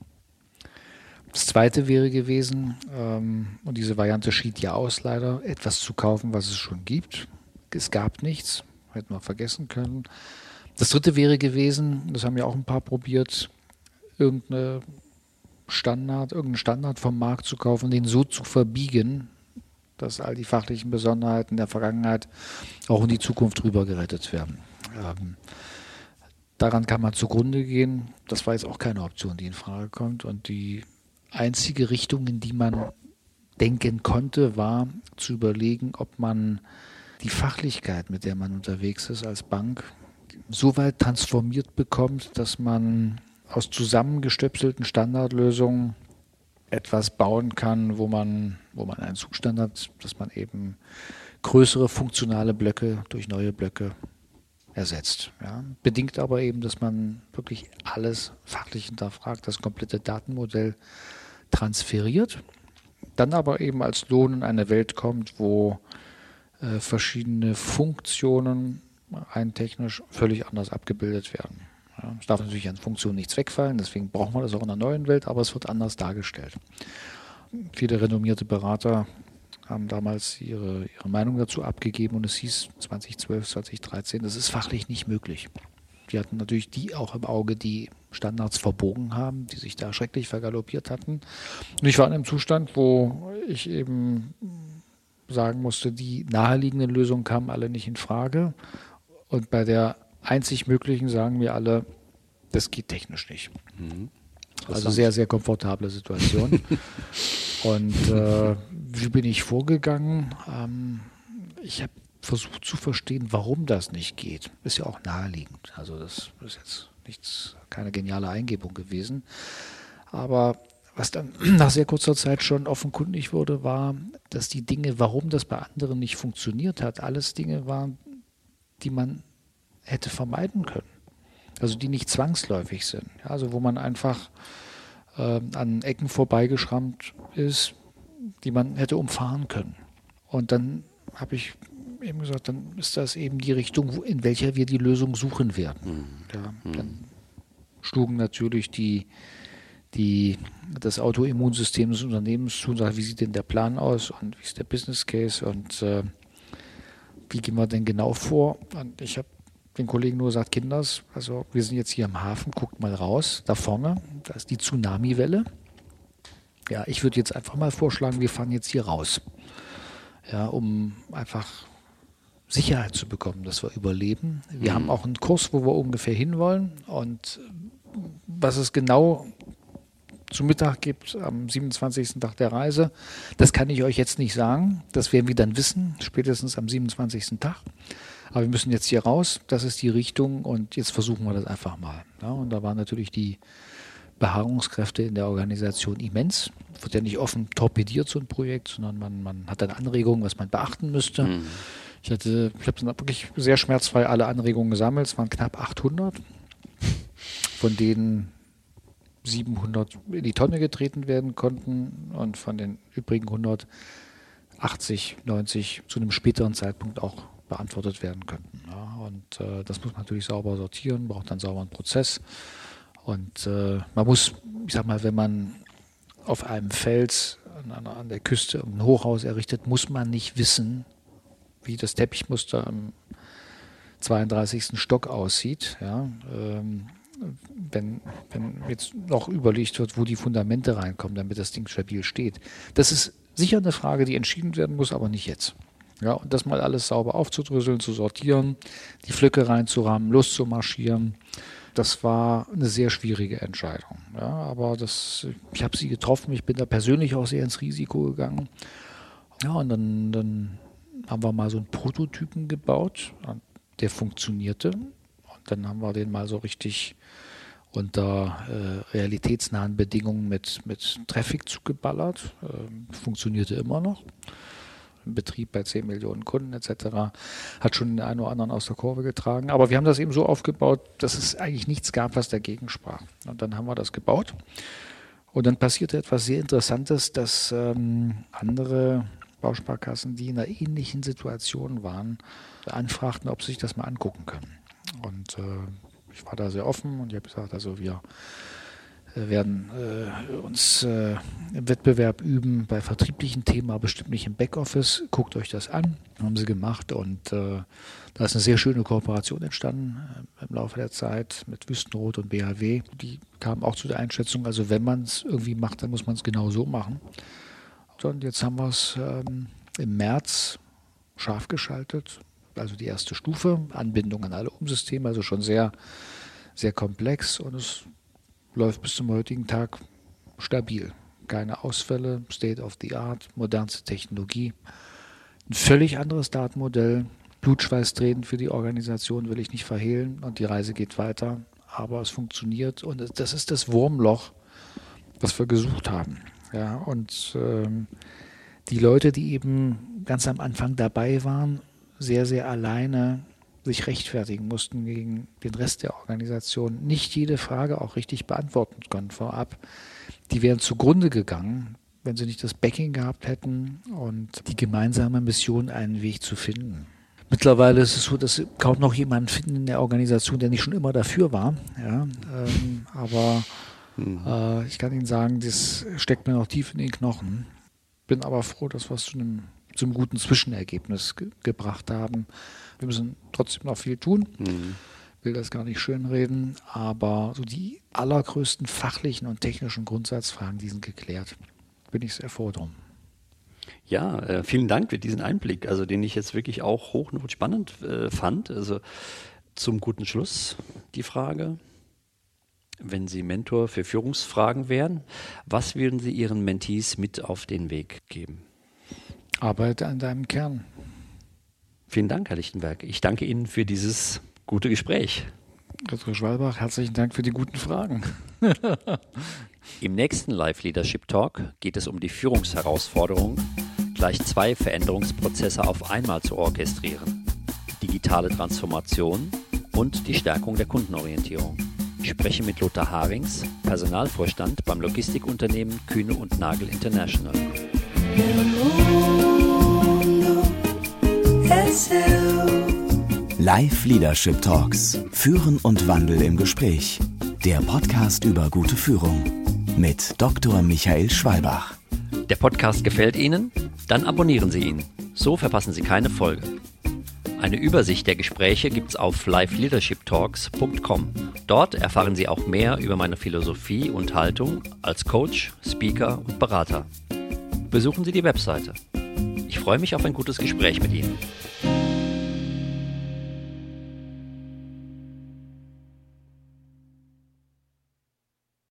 Das Zweite wäre gewesen, ähm, und diese Variante schied ja aus leider, etwas zu kaufen, was es schon gibt. Es gab nichts, hätten wir vergessen können. Das Dritte wäre gewesen, das haben ja auch ein paar probiert, irgendeine Standard, irgendeinen Standard vom Markt zu kaufen, den so zu verbiegen, dass all die fachlichen Besonderheiten der Vergangenheit auch in die Zukunft rüber gerettet werden. Ähm, daran kann man zugrunde gehen. Das war jetzt auch keine Option, die in Frage kommt. Und die einzige Richtung, in die man denken konnte, war zu überlegen, ob man die Fachlichkeit, mit der man unterwegs ist als Bank, so weit transformiert bekommt, dass man aus zusammengestöpselten Standardlösungen etwas bauen kann, wo man, wo man einen Zustand hat, dass man eben größere funktionale Blöcke durch neue Blöcke ersetzt. Ja. Bedingt aber eben, dass man wirklich alles fachlich hinterfragt, das komplette Datenmodell transferiert, dann aber eben als Lohn in eine Welt kommt, wo äh, verschiedene Funktionen rein technisch völlig anders abgebildet werden. Ja, es darf natürlich an Funktionen nichts wegfallen, deswegen braucht man das auch in der neuen Welt, aber es wird anders dargestellt. Viele renommierte Berater haben damals ihre, ihre Meinung dazu abgegeben und es hieß zwanzig zwölf, zwanzig dreizehn, das ist fachlich nicht möglich. Die hatten natürlich die auch im Auge, die Standards verbogen haben, die sich da schrecklich vergaloppiert hatten. Und ich war in einem Zustand, wo ich eben sagen musste, die naheliegenden Lösungen kamen alle nicht in Frage. Und bei der einzig möglichen sagen wir alle, das geht technisch nicht. Mhm. Also sehr, sehr komfortable Situation. Und äh, wie bin ich vorgegangen? Ähm, ich habe versucht zu verstehen, warum das nicht geht. Ist ja auch naheliegend. Also das ist jetzt nichts, keine geniale Eingebung gewesen. Aber was dann nach sehr kurzer Zeit schon offenkundig wurde, war, dass die Dinge, warum das bei anderen nicht funktioniert hat, alles Dinge waren, die man hätte vermeiden können. Also die nicht zwangsläufig sind. Ja, also wo man einfach äh, an Ecken vorbeigeschrammt ist, die man hätte umfahren können. Und dann habe ich eben gesagt, dann ist das eben die Richtung, wo, in welcher wir die Lösung suchen werden. Ja, dann schlugen natürlich die, die, das Autoimmunsystem des Unternehmens zu und sagten, wie sieht denn der Plan aus und wie ist der Business Case und äh, wie gehen wir denn genau vor? Und ich habe den Kollegen nur gesagt, Kinders, also wir sind jetzt hier am Hafen, guckt mal raus, da vorne, da ist die Tsunami-Welle. Ja, ich würde jetzt einfach mal vorschlagen, wir fahren jetzt hier raus, ja, um einfach Sicherheit zu bekommen, dass wir überleben. Wir mhm. haben auch einen Kurs, wo wir ungefähr hinwollen und was es genau zu Mittag gibt am siebenundzwanzigsten Tag der Reise, das kann ich euch jetzt nicht sagen. Das werden wir dann wissen, spätestens am siebenundzwanzigsten Tag. Aber wir müssen jetzt hier raus, das ist die Richtung und jetzt versuchen wir das einfach mal. Ja, und da waren natürlich die Beharrungskräfte in der Organisation immens. Wird ja nicht offen torpediert, so ein Projekt, sondern man, man hat dann Anregungen, was man beachten müsste. Mhm. Ich hatte, ich habe dann wirklich sehr schmerzfrei alle Anregungen gesammelt. Es waren knapp achthundert, von denen siebenhundert in die Tonne getreten werden konnten und von den übrigen hundertachtzig, neunzig zu einem späteren Zeitpunkt auch beantwortet werden könnten. Ja, und äh, das muss man natürlich sauber sortieren, braucht dann einen sauberen Prozess. Und äh, man muss, ich sag mal, wenn man auf einem Fels an, an der Küste ein Hochhaus errichtet, muss man nicht wissen, wie das Teppichmuster am zweiunddreißigsten Stock aussieht. Ja, ähm, wenn, wenn jetzt noch überlegt wird, wo die Fundamente reinkommen, damit das Ding stabil steht. Das ist sicher eine Frage, die entschieden werden muss, aber nicht jetzt. Ja, und das mal alles sauber aufzudröseln, zu sortieren, die Flöcke reinzurahmen, loszumarschieren, Das war eine sehr schwierige Entscheidung. Ja, aber das, ich habe sie getroffen, ich bin da persönlich auch sehr ins Risiko gegangen. Ja, und dann, dann haben wir mal so einen Prototypen gebaut, der funktionierte. Und dann haben wir den mal so richtig unter äh, realitätsnahen Bedingungen mit, mit Traffic zugeballert. Äh, funktionierte immer noch. Im Betrieb bei zehn Millionen Kunden et cetera. Hat schon den einen oder anderen aus der Kurve getragen. Aber wir haben das eben so aufgebaut, dass es eigentlich nichts gab, was dagegen sprach. Und dann haben wir das gebaut. Und dann passierte etwas sehr Interessantes, dass ähm, andere Bausparkassen, die in einer ähnlichen Situation waren, anfragten, ob sie sich das mal angucken können. Und äh, ich war da sehr offen und ich habe gesagt, also wir werden äh, uns äh, im Wettbewerb üben bei vertrieblichen Themen, aber bestimmt nicht im Backoffice. Guckt euch das an. Haben sie gemacht und äh, da ist eine sehr schöne Kooperation entstanden äh, im Laufe der Zeit mit Wüstenrot und B H W. Die kamen auch zu der Einschätzung, also wenn man es irgendwie macht, dann muss man es genau so machen. Und jetzt haben wir es ähm, im März scharf geschaltet, also die erste Stufe, Anbindung an alle Umsysteme, also schon sehr, sehr komplex und es läuft bis zum heutigen Tag stabil. Keine Ausfälle, State of the Art, modernste Technologie. Ein völlig anderes Datenmodell, Blutschweißtränen für die Organisation will ich nicht verhehlen und die Reise geht weiter, aber es funktioniert und das ist das Wurmloch, was wir gesucht haben. Ja, und ähm, die Leute, die eben ganz am Anfang dabei waren, sehr, sehr alleine sich rechtfertigen mussten gegen den Rest der Organisation, nicht jede Frage auch richtig beantworten konnten vorab. Die wären zugrunde gegangen, wenn sie nicht das Backing gehabt hätten und die gemeinsame Mission, einen Weg zu finden. Mittlerweile ist es so, dass sie kaum noch jemanden finden in der Organisation, der nicht schon immer dafür war. Ja, ähm, aber mhm. äh, ich kann Ihnen sagen, das steckt mir noch tief in den Knochen. Bin aber froh, dass wir es zu einem, zu einem guten Zwischenergebnis ge- gebracht haben. Wir müssen trotzdem noch viel tun. Mhm. Will das gar nicht schönreden, aber so die allergrößten fachlichen und technischen Grundsatzfragen, die sind geklärt. Bin ich sehr froh drum. Ja, äh, vielen Dank für diesen Einblick, also den ich jetzt wirklich auch hochspannend äh, fand. Also zum guten Schluss die Frage, wenn Sie Mentor für Führungsfragen wären, was würden Sie Ihren Mentees mit auf den Weg geben? Arbeite an deinem Kern. Vielen Dank, Herr Lichtenberg. Ich danke Ihnen für dieses gute Gespräch. Doktor Schwalbach, herzlichen Dank für die guten Fragen. Im nächsten Live Leadership Talk geht es um die Führungsherausforderung, gleich zwei Veränderungsprozesse auf einmal zu orchestrieren. Digitale Transformation und die Stärkung der Kundenorientierung. Ich spreche mit Lothar Harings, Personalvorstand beim Logistikunternehmen Kühne und Nagel International. Live Leadership Talks. Führen und Wandel im Gespräch. Der Podcast über gute Führung. Mit Doktor Michael Schwalbach. Der Podcast gefällt Ihnen? Dann abonnieren Sie ihn. So verpassen Sie keine Folge. Eine Übersicht der Gespräche gibt's auf live leadership talks punkt com. Dort erfahren Sie auch mehr über meine Philosophie und Haltung als Coach, Speaker und Berater. Besuchen Sie die Webseite. Ich freue mich auf ein gutes Gespräch mit Ihnen.